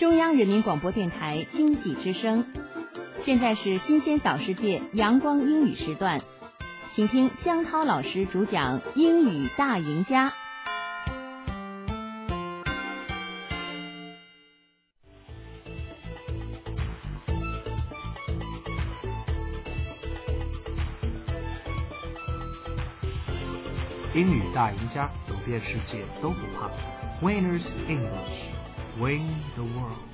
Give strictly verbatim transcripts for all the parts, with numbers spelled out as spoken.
中央人民广播电台经济之声，现在是新鲜早世界阳光英语时段，请听江涛老师主讲英语大赢家。 英语大赢家，走遍世界都不怕。Winners English, win the world.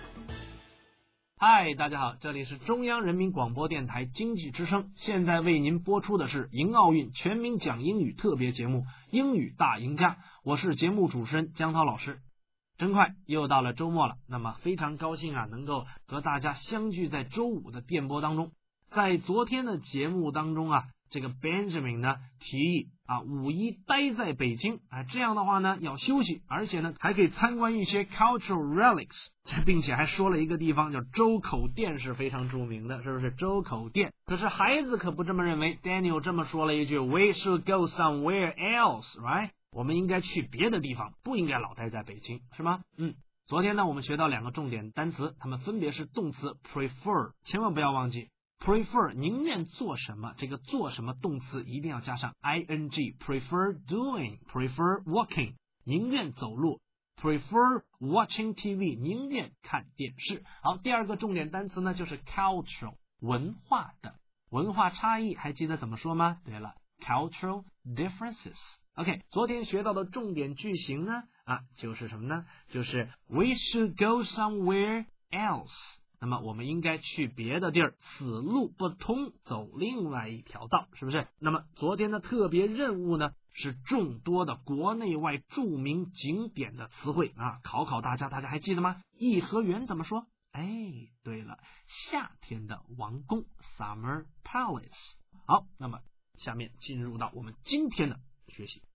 嗨，大家好，这里是中央人民广播电台经济之声，现在为您播出的是迎奥运全民讲英语特别节目《英语大赢家》，我是节目主持人江涛老师。真快又到了周末了，那么非常高兴啊，能够和大家相聚在周五的电波当中。在昨天的节目当中啊，这个 Benjamin 呢提议啊，五一待在北京啊，这样的话呢要休息，而且呢还可以参观一些 cultural relics， 并且还说了一个地方叫周口店是非常著名的，是不是周口店？可是孩子可不这么认为 ，Daniel 这么说了一句 ，We should go somewhere else, right？ 我们应该去别的地方，不应该老待在北京，是吗？嗯。昨天呢我们学到两个重点单词，它们分别是动词 prefer， 千万不要忘记。prefer 宁愿做什么，这个做什么动词一定要加上 ing， prefer doing， prefer walking， 宁愿走路， prefer watching T V， 宁愿看电视。好，第二个重点单词呢就是 cultural， 文化的，文化差异还记得怎么说吗？对了， cultural differences。 OK， 昨天学到的重点句型呢啊，就是什么呢？就是 we should go somewhere else，那么我们应该去别的地儿，此路不通，走另外一条道，是不是？那么昨天的特别任务呢，是众多的国内外著名景点的词汇啊，考考大家，大家还记得吗？颐和园怎么说？哎，对了，夏天的王宫 Summer Palace。 好，那么下面进入到我们今天的学习。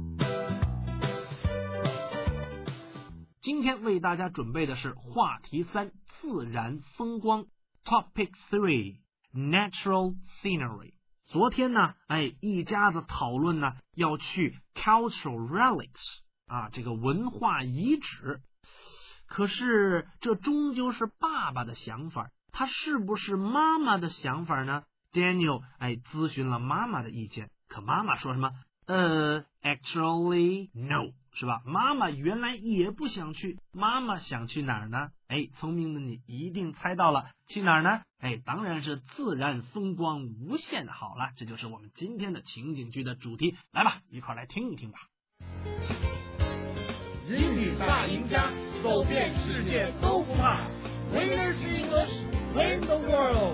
今天为大家准备的是话题三，自然风光 Topic three Natural Scenery。 昨天呢哎，一家子讨论呢要去 Cultural Relics 啊，这个文化遗址。可是这终究是爸爸的想法，他是不是妈妈的想法呢？ Daniel 哎咨询了妈妈的意见，可妈妈说什么？呃 Actually no，是吧？妈妈原来也不想去，妈妈想去哪儿呢？哎，聪明的你一定猜到了，去哪儿呢？哎，当然是自然风光无限好了，这就是我们今天的情景剧的主题。来吧，一块来听一听吧。 英语大赢家，走遍世界都不怕。Winners English, win the world.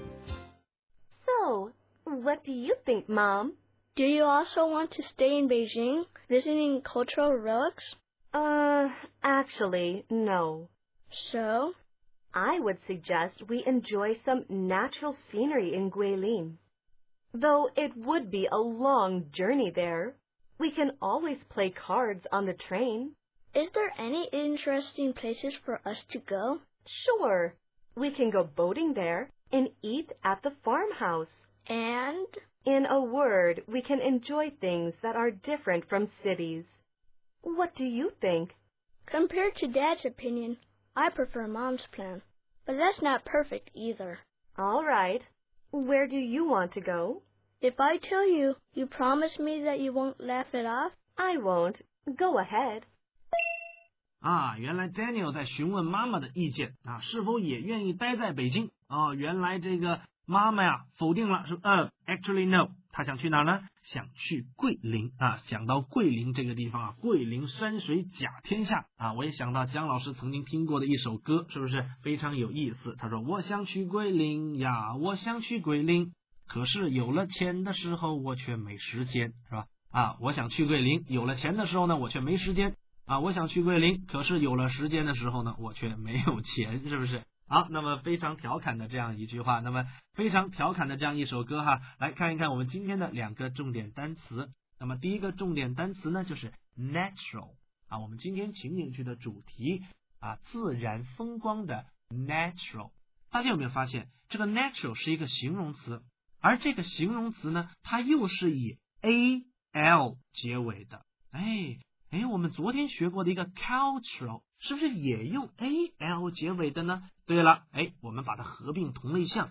So, what do you think, Mom? Do you also want to stay in Beijing, visiting cultural relics? Uh, actually, no. So? I would suggest we enjoy some natural scenery in Guilin. Though it would be a long journey there, we can always play cards on the train. Is there any interesting places for us to go? Sure. We can go boating there and eat at the farmhouse. And? In a word, we can enjoy things that are different from cities. What do you think? Compared to Dad's opinion, I prefer Mom's plan. But that's not perfect either. All right. Where do you want to go? If I tell you, you promise me that you won't laugh it off? I won't. Go ahead. 啊，原来 Daniel 在询问妈妈的意见啊，是否也愿意待在北京？哦，原来这个妈妈呀否定了，说呃 actually no， 她想去哪儿呢？想去桂林啊！想到桂林这个地方啊，桂林山水甲天下啊，我也想到姜老师曾经听过的一首歌，是不是非常有意思？他说我想去桂林呀，我想去桂林，可是有了钱的时候我却没时间，是吧？啊，我想去桂林，有了钱的时候呢，我却没时间啊！我想去桂林，可是有了时间的时候呢，我却没有钱，是不是？好，那么非常调侃的这样一句话，那么非常调侃的这样一首歌哈，来看一看我们今天的两个重点单词。那么第一个重点单词呢就是 natural 啊，我们今天情景剧的主题啊，自然风光的 natural。大家有没有发现这个 natural 是一个形容词，而这个形容词呢，它又是以 a l 结尾的。哎哎， 哎，我们昨天学过的一个 cultural 是不是也用 al 结尾的呢？对了，哎，我们把它合并同类项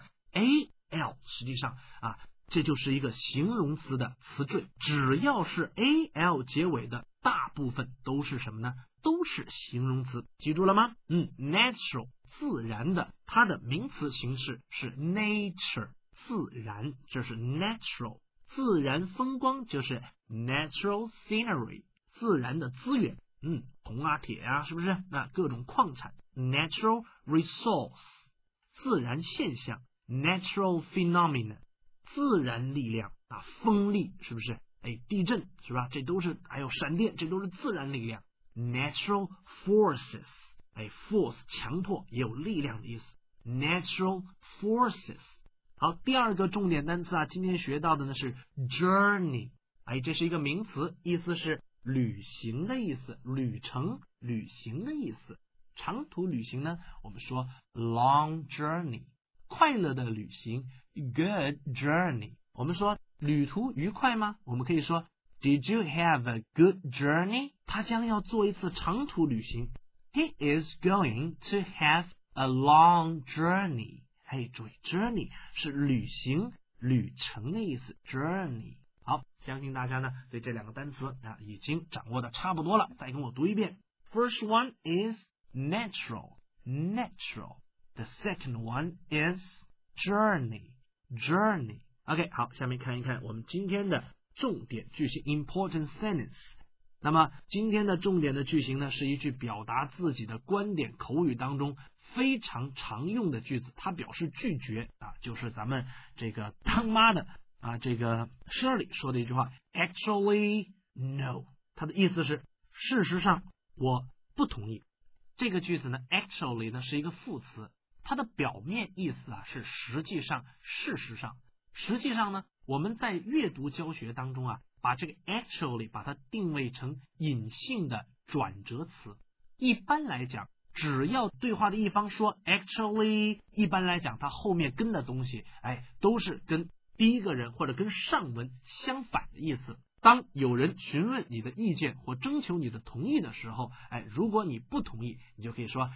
al， 实际上啊，这就是一个形容词的词缀，只要是 al 结尾的，大部分都是什么呢？都是形容词，记住了吗？嗯 ，natural 自然的，它的名词形式是 nature 自然，这是 natural 自然风光，就是 natural scenery 自然的资源，嗯，铜啊铁啊，是不是？那各种矿产 natural resource 自然现象 natural phenomenon 自然力量啊，风力是不是？哎，地震是吧？这都是，还有闪电，这都是自然力量。Natural forces， 哎 ，force 强迫也有力量的意思。Natural forces。好，第二个重点单词啊，今天学到的呢是 journey， 哎，这是一个名词，意思是旅行的意思，旅程、旅行的意思。长途旅行呢，我们说 long journey， 快乐的旅行 good journey。我们说旅途愉快吗？我们可以说Did you have a good journey? 他将要做一次长途旅行。He is going to have a long journey. 嘿，注意 journey 是旅行、旅程的意思。journey。好，相信大家呢对这两个单词啊已经掌握的差不多了。再跟我读一遍。First one is natural, natural. The second one is journey, journey. OK， 好，下面看一看我们今天的重点句型 important sentence。 那么今天的重点的句型呢，是一句表达自己的观点口语当中非常常用的句子，它表示拒绝啊，就是咱们这个当妈的啊，这个 Shirley 说的一句话 actually no， 它的意思是事实上我不同意。这个句子呢 actually 呢是一个副词，它的表面意思啊是实际上、事实上。实际上呢，我们在阅读教学当中啊，把这个 actually 把它定位成隐性的转折词。一般来讲，只要对话的一方说 actually， 一般来讲，它后面跟的东西，哎，都是跟第一个人或者跟上文相反的意思。当有人询问你的意见或征求你的同意的时候，哎，如果你不同意，你就可以说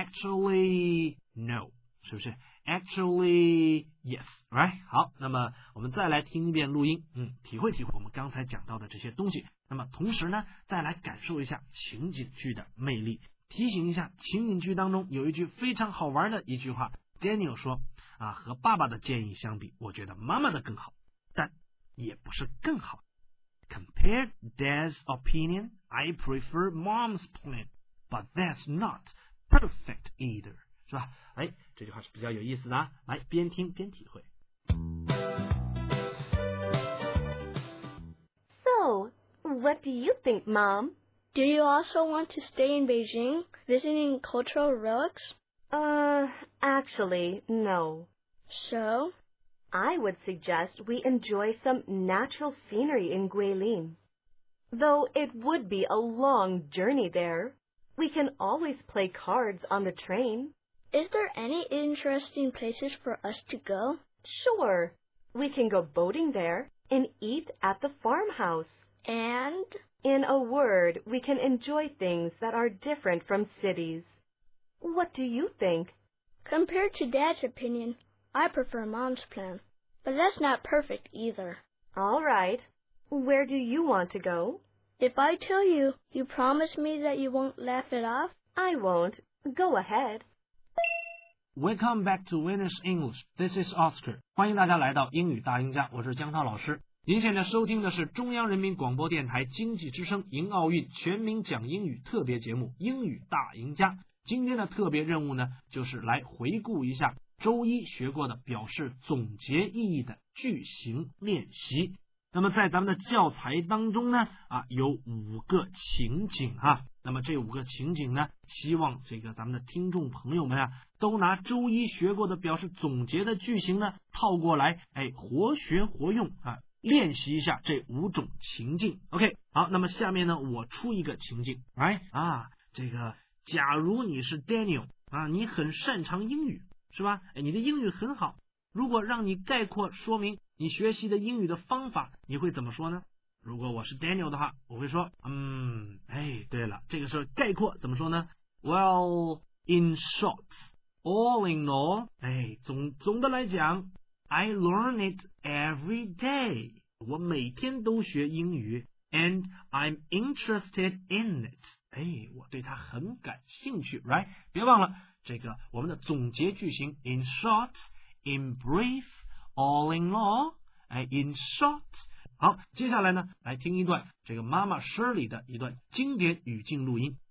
actually no， 是不是？ Actually yes， right？ 好，那么我们再来听一遍录音，嗯，体会体会我们刚才讲到的这些东西。那么同时呢，再来感受一下情景剧的魅力。提醒一下，情景剧当中有一句非常好玩的一句话 ，Daniel 说啊，和爸爸的建议相比，我觉得妈妈的更好，但也不是更好。Compared Dad's opinion, I prefer Mom's plan, but that's not perfect either， 是吧？哎，这句话是比较有意思的啊，来边听边体会。 So, what do you think, Mom? Do you also want to stay in Beijing, visiting cultural relics? Uh, actually, no. So? I would suggest we enjoy some natural scenery in Guilin. Though it would be a long journey there, we can always play cards on the train. Is there any interesting places for us to go? Sure. We can go boating there and eat at the farmhouse. And? In a word, we can enjoy things that are different from cities. What do you think? Compared to Dad's opinion, I prefer Mom's plan. But that's not perfect either. All right. Where do you want to go? If I tell you, you promise me that you won't laugh it off? I won't. Go ahead. Welcome back to Winners English. This is Oscar. 欢迎大家来到英语大赢家，我是江涛老师。您现在收听的是中央人民广播电台经济之声迎奥运全民讲英语特别节目《英语大赢家》。今天的特别任务呢，就是来回顾一下周一学过的表示总结意义的句型练习。那么在咱们的教材当中呢，啊，有五个情景啊。那么这五个情景呢，希望这个咱们的听众朋友们啊，都拿周一学过的表示总结的句型呢，套过来，哎，活学活用啊，练习一下这五种情境。OK， 好，那么下面呢，我出一个情境，哎啊，这个假如你是 Daniel 啊，你很擅长英语，是吧？哎，你的英语很好。如果让你概括说明你学习的英语的方法，你会怎么说呢？ 如果我是 Daniel 的话，我会说，嗯，哎，对了，这个时候概括怎么说呢？ Well, in short, all in all, 哎，总总的来讲 I learn it every day. 我每天都学英语 and I'm interested in it. 哎，我对它很感兴趣 right? 别忘了这个我们的总结句型 in short, in brief, all in all, 哎 in short. 好，接下来呢，来听一段这个妈妈 Shirley 的一段经典语境录音。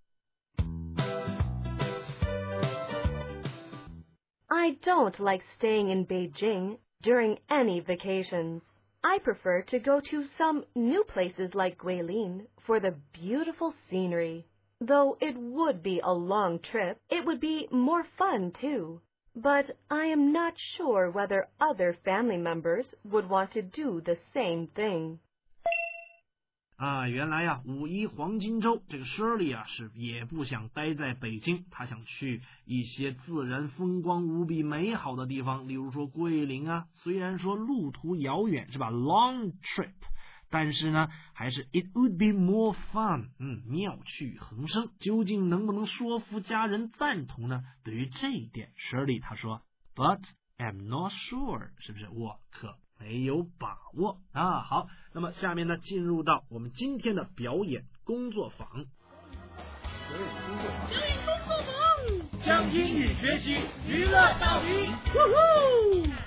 I don't like staying in Beijing during any vacations. I prefer to go to some new places like Guilin for the beautiful scenery. Though it would be a long trip, it would be more fun too. But I am not sure whether other family members would want to do the same thing. 啊，原来呀，五一黄金周，这个 Shirley 啊是也不想待在北京，他想去一些自然风光无比美好的地方，例如说桂林啊。虽然说路途遥远，是吧 ？Long trip， 但是呢，还是 it would be more fun， 嗯，妙趣横生。究竟能不能说服家人赞同呢？对于这一点 ，Shirley 他说 ，But I'm not sure， 是不是？我可没有把握啊。好，那么下面呢，进入到我们今天的表演工作坊。 表演工作坊，表演工作坊，将英语学习娱乐到底。呜呼！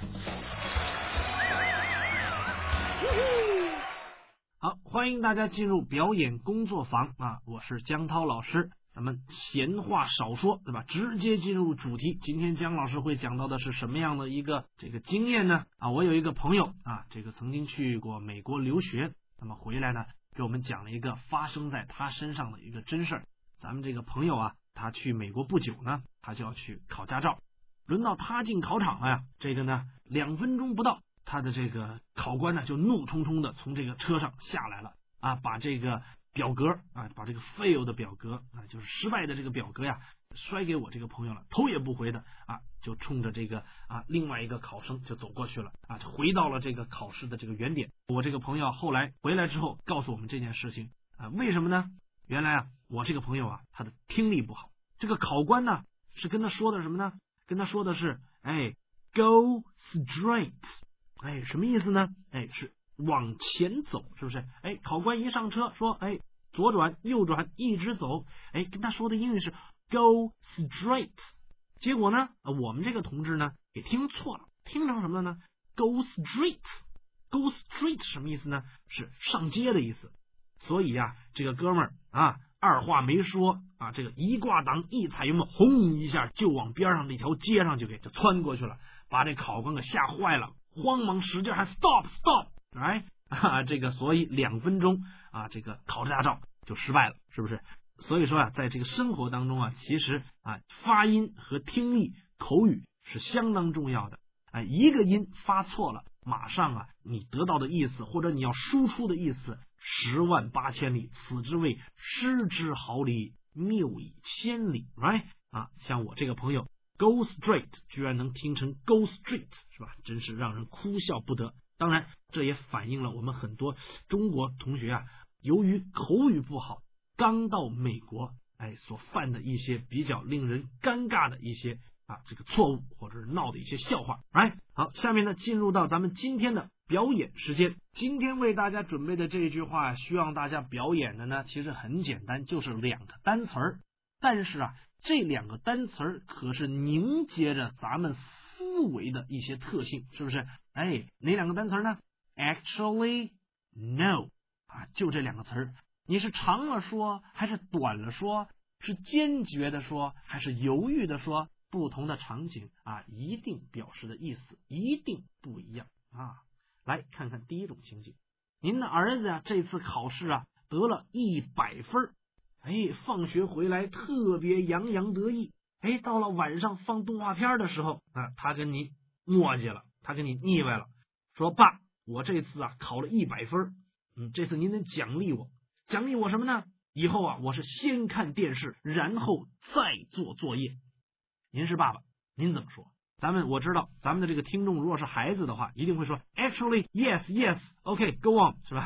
好，欢迎大家进入表演工作坊啊！我是江涛老师。咱们闲话少说，对吧？直接进入主题。今天姜老师会讲到的是什么样的一个这个经验呢？啊，我有一个朋友啊，这个曾经去过美国留学，那么回来呢，给我们讲了一个发生在他身上的一个真事儿。咱们这个朋友啊，他去美国不久呢，他就要去考驾照。轮到他进考场了呀，这个呢，两分钟不到，他的这个考官呢就怒冲冲的从这个车上下来了啊，把这个表格啊，把这个 fail 的表格啊，就是失败的这个表格呀，摔给我这个朋友了，头也不回的啊，就冲着这个啊另外一个考生就走过去了啊，回到了这个考试的这个原点。我这个朋友后来回来之后告诉我们这件事情啊，为什么呢？原来啊，我这个朋友啊，他的听力不好，这个考官呢是跟他说的什么呢？跟他说的是，哎 ，go straight， 哎，什么意思呢？哎，是往前走，是不是？哎，考官一上车说，哎，左转右转一直走，哎，跟他说的英语是 go straight。结果呢，我们这个同志呢也听错了，听成什么了呢 ？go straight，go straight 什么意思呢？是上街的意思。所以呀、啊，这个哥们儿啊，二话没说啊，这个一挂档一踩油门，轰一下就往边上这条街上就给就窜过去了，把这考官给吓坏了，慌忙使劲还 stop stop， 哎啊，这个所以两分钟啊，这个考驾照就失败了，是不是？所以说啊，在这个生活当中啊，其实啊，发音和听力、口语是相当重要的。哎，一个音发错了，马上啊，你得到的意思或者你要输出的意思，十万八千里，此之谓失之毫厘，谬以千里 ，right？ 啊，像我这个朋友 ，go straight 居然能听成 go street， 是吧？真是让人哭笑不得。当然，这也反映了我们很多中国同学啊，由于口语不好，刚到美国，哎，所犯的一些比较令人尴尬的一些啊这个错误，或者是闹的一些笑话。哎，好，下面呢进入到咱们今天的表演时间。今天为大家准备的这一句话，需要大家表演的呢，其实很简单，就是两个单词儿。但是啊，这两个单词儿可是凝结着咱们思维的一些特性，是不是？哎，哪两个单词呢 ？Actually, no， 啊，就这两个词儿。你是长了说，还是短了说？是坚决的说，还是犹豫的说？不同的场景啊，一定表示的意思一定不一样啊。来看看第一种情景，您的儿子呀、啊，这次考试啊得了一百分，哎，放学回来特别洋洋得意，哎，到了晚上放动画片的时候啊，他跟你磨叽了，他跟你腻歪了，说爸，我这次啊考了一百分，嗯，这次您得奖励我，奖励我什么呢？以后啊，我是先看电视，然后再做作业。您是爸爸，您怎么说？咱们我知道，咱们的这个听众如果是孩子的话，一定会说 Actually, yes, yes, OK, go on， 是吧？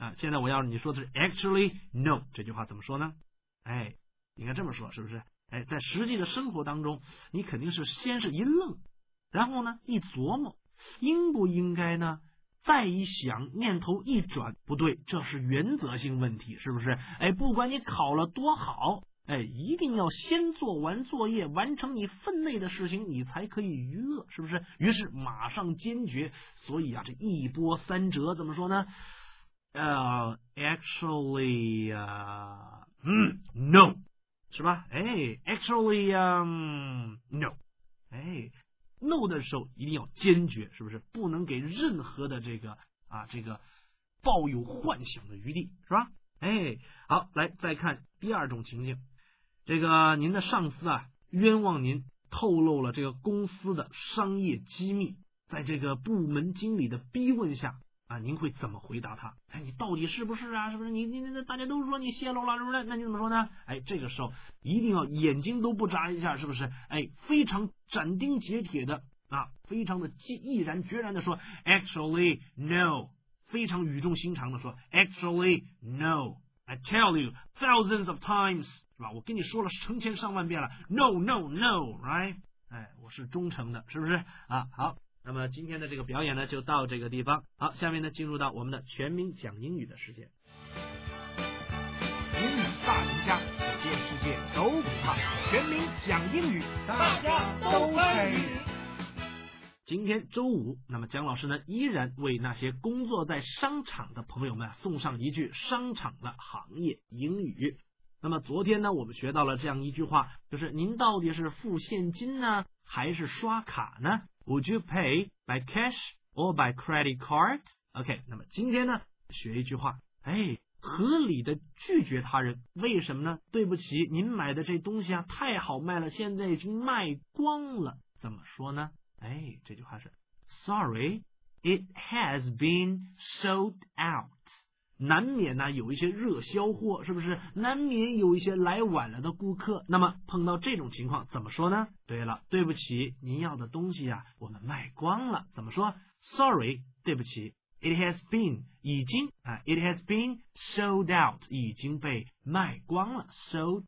啊，现在我要你说的是 actually no 这句话怎么说呢？哎，应该这么说，是不是？哎，在实际的生活当中，你肯定是先是一愣，然后呢一琢磨，应不应该呢？再一想，念头一转，不对，这是原则性问题，是不是？哎，不管你考了多好，哎，一定要先做完作业，完成你分内的事情，你才可以娱乐，是不是？于是马上坚决，所以啊，这一波三折，怎么说呢？呃、uh, ，actually， 啊、uh, ，嗯 ，no， 是吧？哎 ，actually， 嗯、um, ，no， 哎 ，no 的时候一定要坚决，是不是？不能给任何的这个啊，这个抱有幻想的余地，是吧？哎，好，来再看第二种情境，这个您的上司啊，冤枉您透露了这个公司的商业机密，在这个部门经理的逼问下。啊，您会怎么回答他？哎，你到底是不是啊？是不是你你那大家都说你泄露了，是不是？那你怎么说呢？哎，这个时候一定要眼睛都不眨一下，是不是？哎，非常斩钉截铁的啊，非常的毅然决然的说 ，actually no， 非常语重心长的说 ，actually no。I tell you thousands of times， 是吧？我跟你说了成千上万遍了 ，no no no，right？ 哎，我是忠诚的，是不是？啊，好。那么今天的这个表演呢，就到这个地方。好，下面呢，进入到我们的全民讲英语的时间。 英语大赢家，走遍世界都不怕。全民讲英语，大家都参与。 今天周五，那么姜老师呢，依然为那些工作在商场的朋友们送上一句商场的行业英语。那么昨天呢，我们学到了这样一句话，就是您到底是付现金呢，还是刷卡呢？Would you pay by cash or by credit card? OK， 那么今天呢，学一句话，哎，合理的拒绝他人，为什么呢？对不起，您买的这东西啊，太好卖了，现在已经卖光了，怎么说呢？哎，这句话是 Sorry, it has been sold out。难免呢有一些热销货，是不是？难免有一些来晚了的顾客。那么碰到这种情况怎么说呢？对了，对不起，您要的东西啊，我们卖光了。怎么说 ？Sorry， 对不起 ，it has been 已经啊 ，it has been sold out 已经被卖光了 ，sold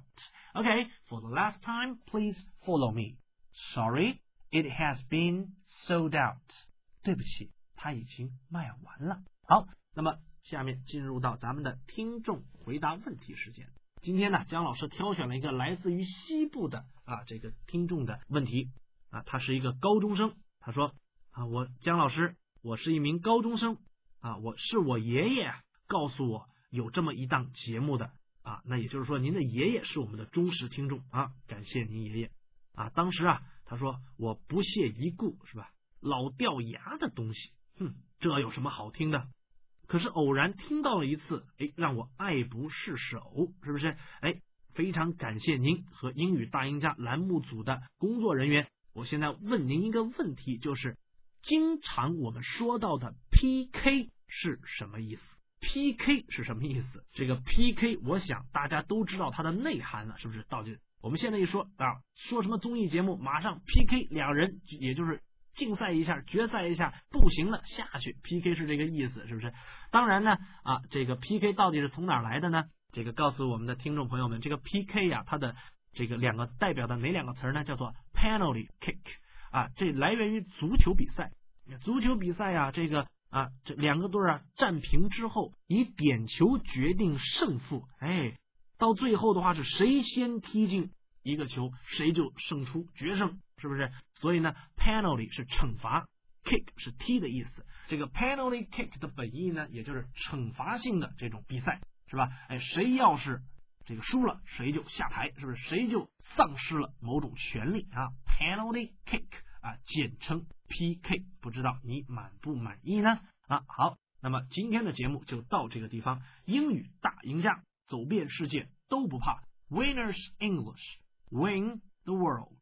out。OK，for the last time, please follow me. Sorry, it has been sold out。对不起，它已经卖完了。好，那么。下面进入到咱们的听众回答问题时间。今天呢，姜老师挑选了一个来自于西部的啊这个听众的问题啊，他是一个高中生，他说啊，我姜老师，我是一名高中生啊，我是我爷爷告诉我有这么一档节目的啊，那也就是说您的爷爷是我们的忠实听众啊，感谢您爷爷啊。当时啊，他说我不屑一顾，是吧？老掉牙的东西，哼，这有什么好听的？可是偶然听到了一次，哎，让我爱不释手，是不是？哎，非常感谢您和英语大赢家栏目组的工作人员。我现在问您一个问题，就是经常我们说到的 P K 是什么意思 ？P K 是什么意思？这个 P K， 我想大家都知道它的内涵了，是不是？到底我们现在一说啊，说什么综艺节目，马上 P K 两人，也就是竞赛一下，决赛一下，不行了下去 ，P K 是这个意思，是不是？当然呢，啊，这个 P K 到底是从哪儿来的呢？这个告诉我们的听众朋友们，这个 P K 呀、啊，它的这个两个代表的哪两个词呢？叫做 penalty kick 啊，这来源于足球比赛。足球比赛啊，这个啊，这两个队啊战平之后，以点球决定胜负。哎，到最后的话是谁先踢进一个球，谁就胜出决胜。是不是？所以呢 penalty 是惩罚， kick 是踢的意思。这个 penalty kick 的本意呢，也就是惩罚性的这种比赛，是吧？哎，谁要是这个输了，谁就下台，是不是？谁就丧失了某种权利啊 ？penalty kick 啊，简称 P K。不知道你满不满意呢？啊，好，那么今天的节目就到这个地方。英语大赢家，走遍世界都不怕。Winners English, win the world.